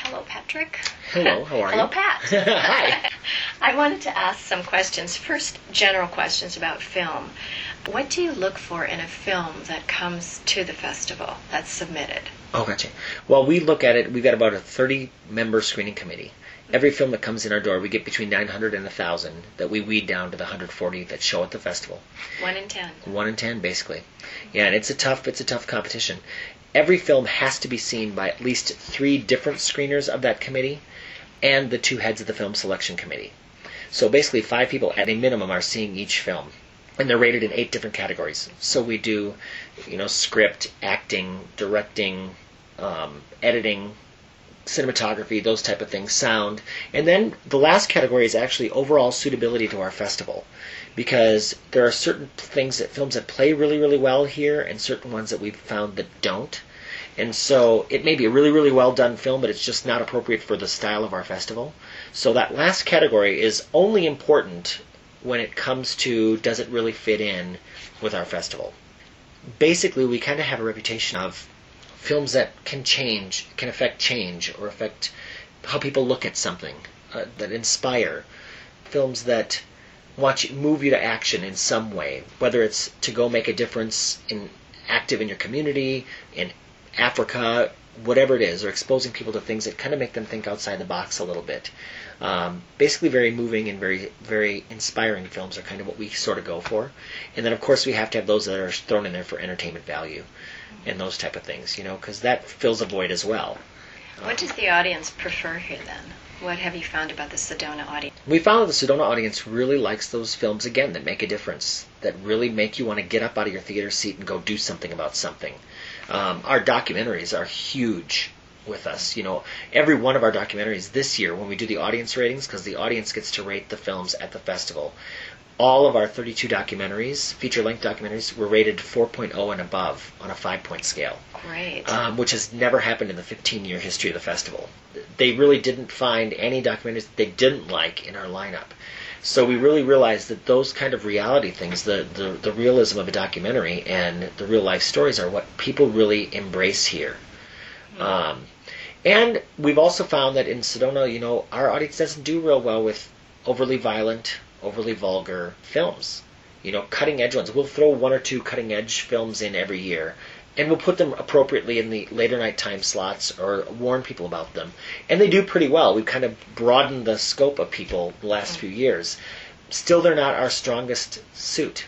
Hello, Patrick. Hello, how are you? Hello, Pat. Hi. I wanted to ask some questions. First, general questions about film. What do you look for in a film that comes to the festival that's submitted? Oh, gotcha. Well, we look at it, we've got about a 30-member screening committee. Every film that comes in our door, we get between 900 and 1,000 that we weed down to the 140 that show at the festival. 1 in 10. 1 in 10, basically. Yeah, and it's a tough competition. Every film has to be seen by at least 3 different screeners of that committee and the 2 heads of the film selection committee. So basically 5 people at a minimum are seeing each film. And they're rated in 8 different categories. So we do, script, acting, directing, editing, cinematography, those type of things, sound. And then the last category is actually overall suitability to our festival. Because there are certain films that play really, really well here and certain ones that we've found that don't. And so it may be a really, really well done film, but it's just not appropriate for the style of our festival. So that last category is only important when it comes to does it really fit in with our festival. Basically, we kind of have a reputation of films that can affect change, or affect how people look at something, that inspire. Films that move you to action in some way, whether it's to go make a difference active in your community, in Africa, whatever it is, or exposing people to things that kind of make them think outside the box a little bit. Basically very moving and very, very inspiring films are kind of what we sort of go for. And then, of course, we have to have those that are thrown in there for entertainment value and those type of things, because that fills a void as well. What does the audience prefer here, then? What have you found about the Sedona audience? We found that the Sedona audience really likes those films, again, that make a difference, that really make you want to get up out of your theater seat and go do something about something. Our documentaries are huge with us. Every one of our documentaries this year, when we do the audience ratings, because the audience gets to rate the films at the festival, all of our 32 documentaries, feature-length documentaries, were rated 4.0 and above on a 5-point scale. Great. Which has never happened in the 15-year history of the festival. They really didn't find any documentaries that they didn't like in our lineup. So we really realized that those kind of reality things, the realism of a documentary and the real-life stories are what people really embrace here. And we've also found that in Sedona, our audience doesn't do real well with overly violent, overly vulgar films. Cutting-edge ones. We'll throw 1 or 2 cutting-edge films in every year, and we'll put them appropriately in the later night time slots or warn people about them. And they do pretty well. We've kind of broadened the scope of people the last few years. Still, they're not our strongest suit,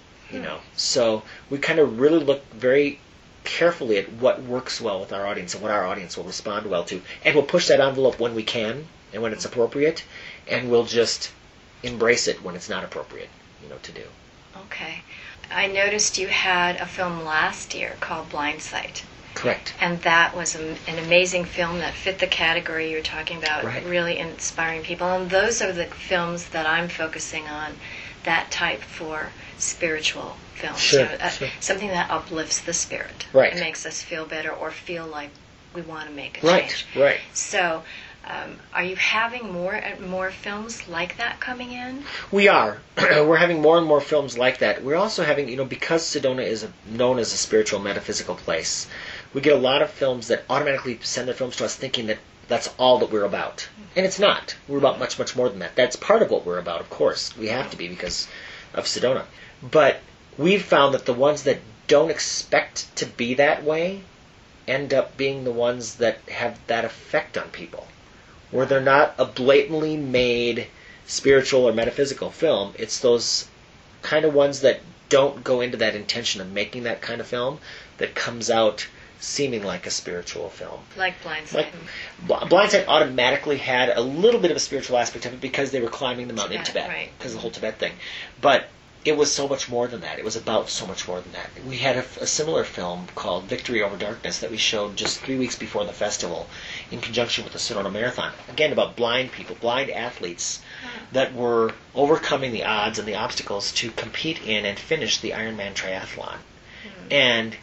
So we kind of really look very carefully at what works well with our audience and what our audience will respond well to. And we'll push that envelope when we can and when it's appropriate, and we'll just embrace it when it's not appropriate, to do. Okay. I noticed you had a film last year called Blind Sight. Correct. And that was an amazing film that fit the category you were talking about, right. Really inspiring people. And those are the films that I'm focusing on, that type for spiritual films. Sure, sure. Something that uplifts the spirit. Right. It makes us feel better or feel like we want to make a change. Right. So, are you having more and more films like that coming in? We are. We're having more and more films like that. We're also having, because Sedona is known as a spiritual, metaphysical place, we get a lot of films that automatically send their films to us thinking that that's all that we're about. And it's not. We're about much, much more than that. That's part of what we're about, of course. We have to be because of Sedona. But we've found that the ones that don't expect to be that way end up being the ones that have that effect on people. Where they're not a blatantly made spiritual or metaphysical film. It's those kind of ones that don't go into that intention of making that kind of film that comes out seeming like a spiritual film. Like Blind Sight. Blind Sight automatically had a little bit of a spiritual aspect of it because they were climbing the mountain in Tibet. Right. Because of the whole Tibet thing. But it was so much more than that. It was about so much more than that. We had a similar film called Victory Over Darkness that we showed just 3 weeks before the festival in conjunction with the Sedona Marathon. Again, about blind people, blind athletes that were overcoming the odds and the obstacles to compete in and finish the Ironman triathlon. And,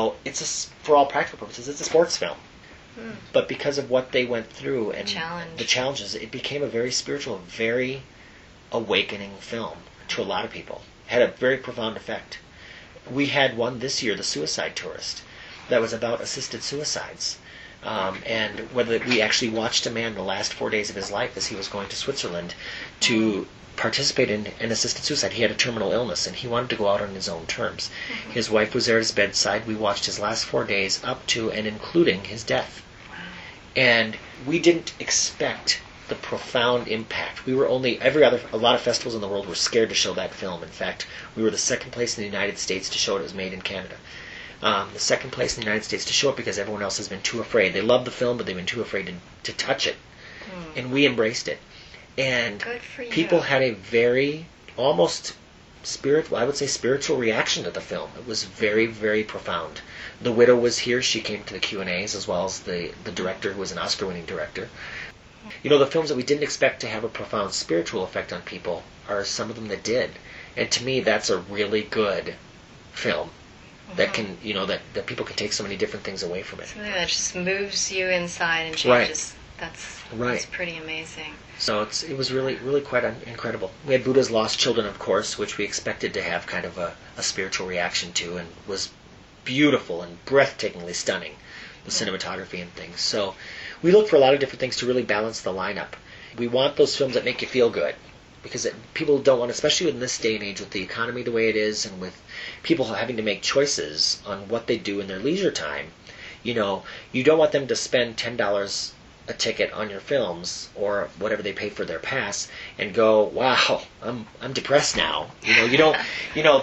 for all practical purposes, it's a sports film. But because of what they went through and the challenges, it became a very spiritual, very awakening film to a lot of people. It had a very profound effect. We had one this year, The Suicide Tourist, that was about assisted suicides. And whether we actually watched a man the last 4 days of his life as he was going to Switzerland to participate in an assisted suicide. He had a terminal illness, and he wanted to go out on his own terms. His wife was there at his bedside. We watched his last 4 days up to and including his death. And we didn't expect the profound impact. We were a lot of festivals in the world were scared to show that film. In fact, we were the second place in the United States to show it. It was made in Canada. The second place in the United States to show it because everyone else has been too afraid. They love the film, but they've been too afraid to touch it. And we embraced it. And Good for you. people had a very, almost spiritual reaction to the film. It was very, very profound. The widow was here. She came to the Q&As, as well as the director, who was an Oscar-winning director. You know, the films that we didn't expect to have a profound spiritual effect on people are some of them that did. And to me, that's a really good film. That can, that people can take so many different things away from it. Something that just moves you inside and changes. That's pretty amazing. So it was really, really quite incredible. We had Buddha's Lost Children, of course, which we expected to have kind of a spiritual reaction to, and was beautiful and breathtakingly stunning, the cinematography and things. So we look for a lot of different things to really balance the lineup. We want those films that make you feel good, because people don't want, especially in this day and age with the economy the way it is, and with people having to make choices on what they do in their leisure time. You don't want them to spend $10 a ticket on your films or whatever they pay for their pass and go, wow, I'm depressed now. You don't want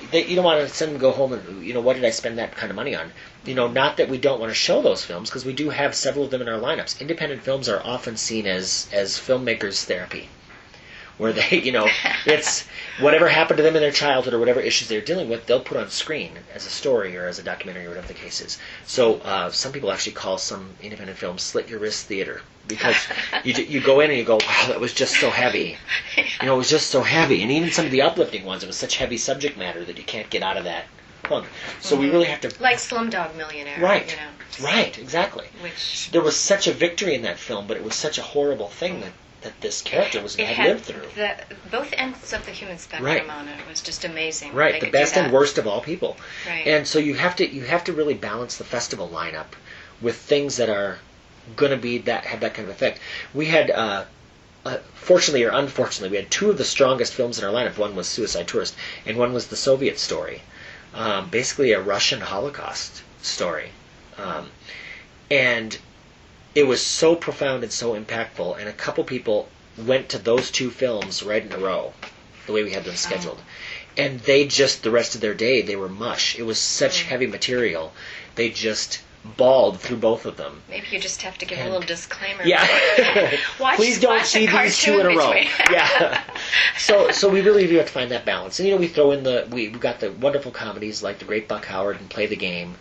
to send them to go home and what did I spend that kind of money on? Not that we don't want to show those films, because we do have several of them in our lineups. Independent films are often seen as filmmakers' therapy, where they, it's whatever happened to them in their childhood or whatever issues they're dealing with, they'll put on screen as a story or as a documentary or whatever the case is. So some people actually call some independent films slit your wrist theater, because you go in and you go, wow, that was just so heavy. It was just so heavy. And even some of the uplifting ones, it was such heavy subject matter that you can't get out of that plug. So we really have to... Like Slumdog Millionaire. Right. Right, exactly. Which... There was such a victory in that film, but it was such a horrible thing that this character had lived through. Both ends of the human spectrum on it. It was just amazing. Right, the best and worst of all people. Right. And so you have to really balance the festival lineup with things that are going to have that kind of effect. We had, fortunately or unfortunately, we had two of the strongest films in our lineup. One was Suicide Tourist, and one was The Soviet Story, basically a Russian Holocaust story, and it was so profound and so impactful, and a couple people went to those two films right in a row, the way we had them scheduled. And they just, the rest of their day, they were mush. It was such heavy material. They just bawled through both of them. Maybe you just have to give a little disclaimer. Yeah. Please don't see these two in a row. Yeah. So we really do have to find that balance. And we throw in we've got the wonderful comedies like The Great Buck Howard and Play the Game.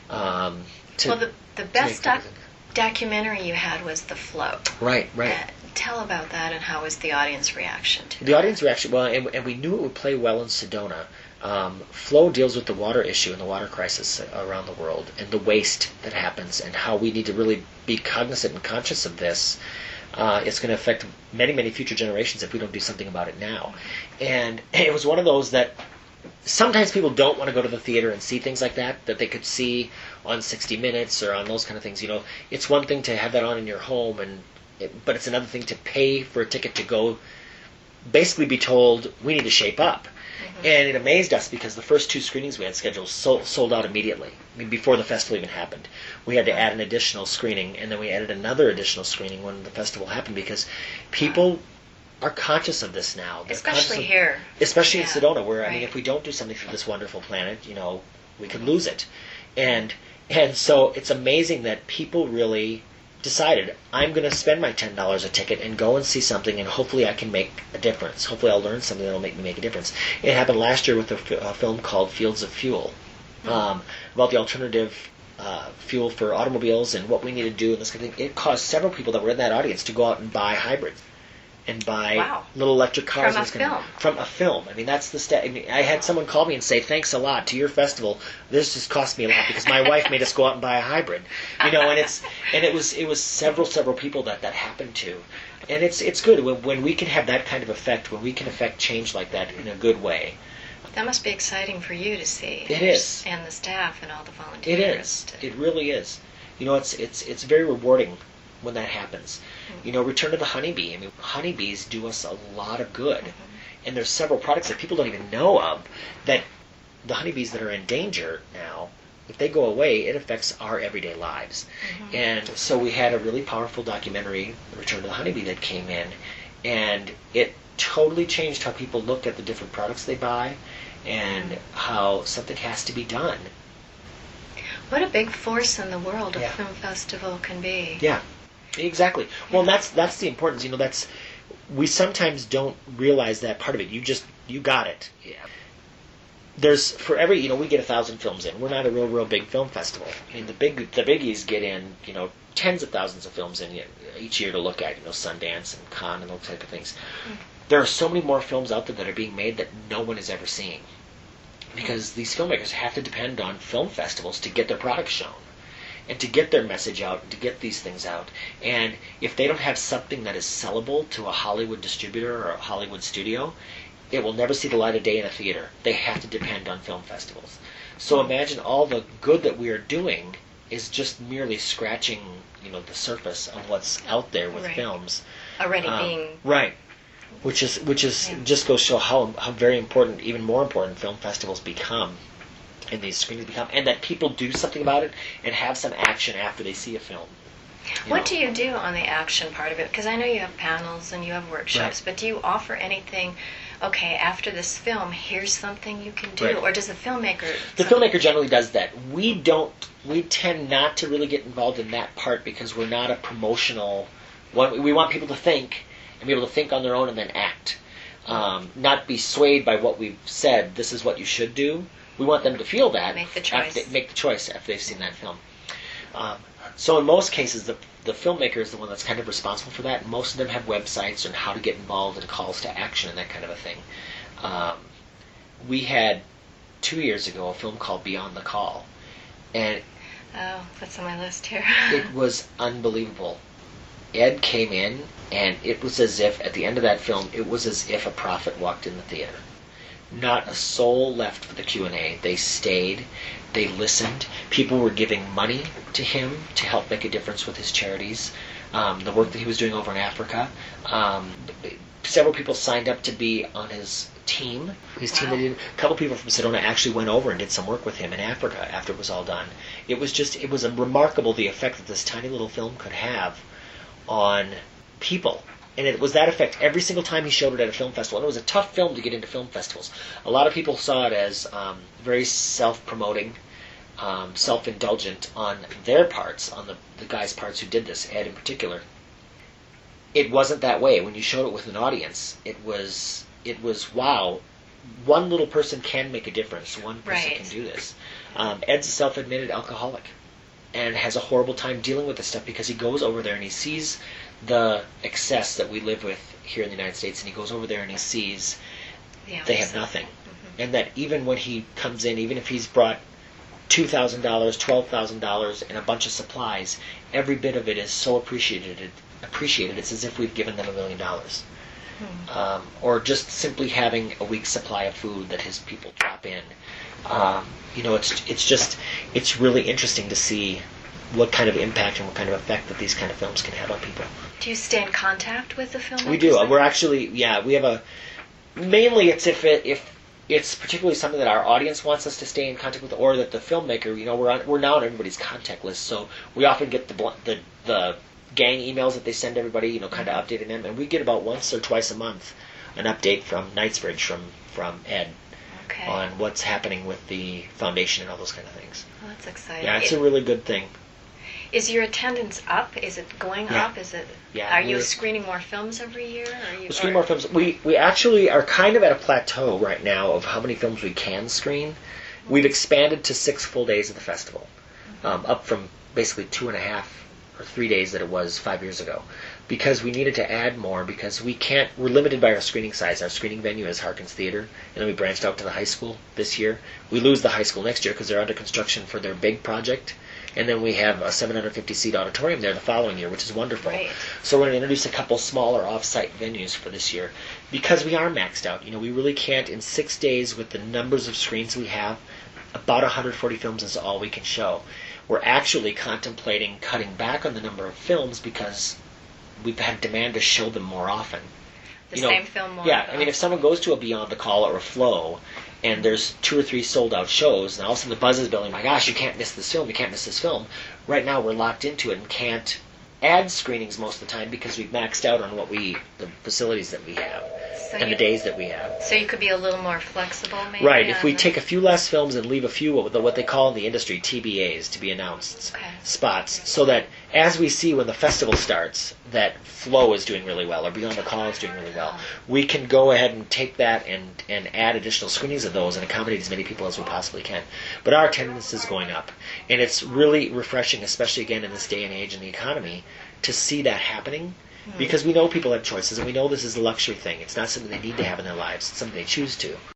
The best documentary you had was The Flow. Right. Tell about that, and how was the audience reaction to the audience reaction? Well, and we knew it would play well in Sedona. Flow deals with the water issue and the water crisis around the world, and the waste that happens, and how we need to really be cognizant and conscious of this. It's going to affect many, many future generations if we don't do something about it now. And it was one of those that sometimes people don't want to go to the theater and see things like that they could see on 60 Minutes or on those kind of things. It's one thing to have that on in your home, but it's another thing to pay for a ticket to go, basically be told, we need to shape up. And it amazed us because the first two screenings we had scheduled sold out immediately. Before the festival even happened. We had to add an additional screening, and then we added another additional screening when the festival happened, because people are conscious of this now. They're especially here. Especially in Sedona, where, if we don't do something for this wonderful planet, we could lose it. And so it's amazing that people really decided, I'm going to spend my $10 a ticket and go and see something, and hopefully I can make a difference. Hopefully I'll learn something that will make me make a difference. It happened last year with a film called Fields of Fuel, about the alternative fuel for automobiles and what we need to do and this kind of thing. It caused several people that were in that audience to go out and buy hybrids and buy little electric cars. From a film. From a film. That's the I had someone call me and say, thanks a lot to your festival. This just cost me a lot because my wife made us go out and buy a hybrid. And it was several people that happened to. And it's good when we can have that kind of effect, when we can affect change like that in a good way. That must be exciting for you to see. It is. And the staff and all the volunteers. It is. It really is. It's very rewarding when that happens. Return to the honeybee. I mean, honeybees do us a lot of good. And there's several products that people don't even know of that the honeybees that are in danger now, if they go away, it affects our everyday lives. And so we had a really powerful documentary, Return to the Honeybee, that came in, and it totally changed how people looked at the different products they buy and how something has to be done. What a big force in the world a film festival can be. Yeah, exactly. Well, and that's the importance. We sometimes don't realize that part of it. You got it. Yeah. There's for every we get 1,000 films in. We're not a real big film festival. I mean, the biggies get in tens of thousands of films in each year to look at. Sundance and Cannes and those type of things. There are so many more films out there that are being made that no one is ever seeing, because these filmmakers have to depend on film festivals to get their products shown and to get their message out and to get these things out. And if they don't have something that is sellable to a Hollywood distributor or a Hollywood studio, it will never see the light of day in a theater. They have to depend on film festivals. So imagine all the good that we are doing is just merely scratching, the surface of what's out there with films already being which is just goes to show how very important, even more important, film festivals become, and these screenings become, and that people do something about it and have some action after they see a film. What do you do on the action part of it? Because I know you have panels and you have workshops, but do you offer anything? Okay, after this film, here's something you can do, or does the filmmaker? The filmmaker generally does that. We tend not to really get involved in that part because we're not a promotional one. We want people to think and be able to think on their own and then act, not be swayed by what we've said. This is what you should do. We want them to feel that, make the choice after they've seen that film. So in most cases, the filmmaker is the one that's kind of responsible for that. Most of them have websites on how to get involved and calls to action and that kind of a thing. We had 2 years ago a film called Beyond the Call, and that's on my list here. It was unbelievable. Ed came in, and it was as if at the end of that film, it was as if a prophet walked in the theater. Not a soul left for the Q&A. They stayed. They listened. People were giving money to him to help make a difference with his charities. The work that he was doing over in Africa. Several people signed up to be on his team. A couple people from Sedona actually went over and did some work with him in Africa after it was all done. It was a remarkable the effect that this tiny little film could have on people. And it was that effect every single time he showed it at a film festival. And it was a tough film to get into film festivals. A lot of people saw it as very self-promoting, self-indulgent on their parts, on the guy's parts who did this, Ed in particular. It wasn't that way. When you showed it with an audience, it was wow, one little person can make a difference. One person can do this. Ed's a self-admitted alcoholic and has a horrible time dealing with this stuff because he goes over there and he sees the excess that we live with here in the United States, and he goes over there and he sees they have nothing. And that even when he comes in, even if he's brought $2,000, $12,000 and a bunch of supplies, every bit of it is so appreciated. It's as if we've given them $1 million. Or just simply having a week's supply of food that his people drop in. It's really interesting to see what kind of impact and what kind of effect that these kind of films can have on people. Do you stay in contact with the filmmakers? We do. We're actually, we have mainly it's if it's particularly something that our audience wants us to stay in contact with, or that the filmmaker, we're now on everybody's contact list, so we often get the gang emails that they send everybody, kind of updating them, and we get about once or twice a month an update from Knightsbridge, from Ed, on what's happening with the foundation and all those kind of things. Well, that's exciting. Yeah, it's a really good thing. Is your attendance up? Is it going up? Is it? Yeah, are you screening more films every year? We're screening more films. We actually are kind of at a plateau right now of how many films we can screen. We've expanded to 6 full days of the festival, up from basically 2.5 or 3 days that it was 5 years ago, because we needed to add more because we're limited by our screening size. Our screening venue is Harkins Theater, and then we branched out to the high school this year. We lose the high school next year because they're under construction for their big project. And then we have a 750-seat auditorium there the following year, which is wonderful. Right. So we're going to introduce a couple smaller off-site venues for this year because we are maxed out. We really can't, in 6 days with the numbers of screens we have, about 140 films is all we can show. We're actually contemplating cutting back on the number of films because we've had demand to show them more often. The same film more. Yeah, I mean, if someone goes to a Beyond the Call or a Flow, and there's 2 or 3 sold-out shows, and all of a sudden the buzz is building, my gosh, you can't miss this film, you can't miss this film. Right now we're locked into it and can't add screenings most of the time because we've maxed out on the facilities that we have and the days that we have. So you could be a little more flexible, maybe? Right, if we take a few less films and leave a few, what they call in the industry TBAs, to be announced spots, so that as we see when the festival starts that Flow is doing really well or Beyond the Call is doing really well, we can go ahead and take that and add additional screenings of those and accommodate as many people as we possibly can. But our attendance is going up, and it's really refreshing, especially again in this day and age in the economy, to see that happening. Because we know people have choices, and we know this is a luxury thing. It's not something they need to have in their lives. It's something they choose to.